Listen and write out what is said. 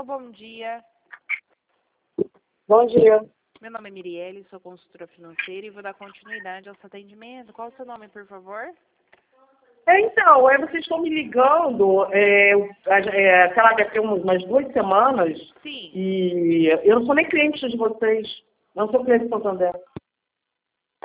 Alô, bom dia. Bom dia. Meu nome é Mirielle, sou consultora financeira e vou dar continuidade ao seu atendimento. Qual é o seu nome, por favor? Então, vocês estão me ligando, sei lá, deve ter umas 2 semanas. Sim. E eu não sou nem cliente de vocês. Não sou cliente do Santander.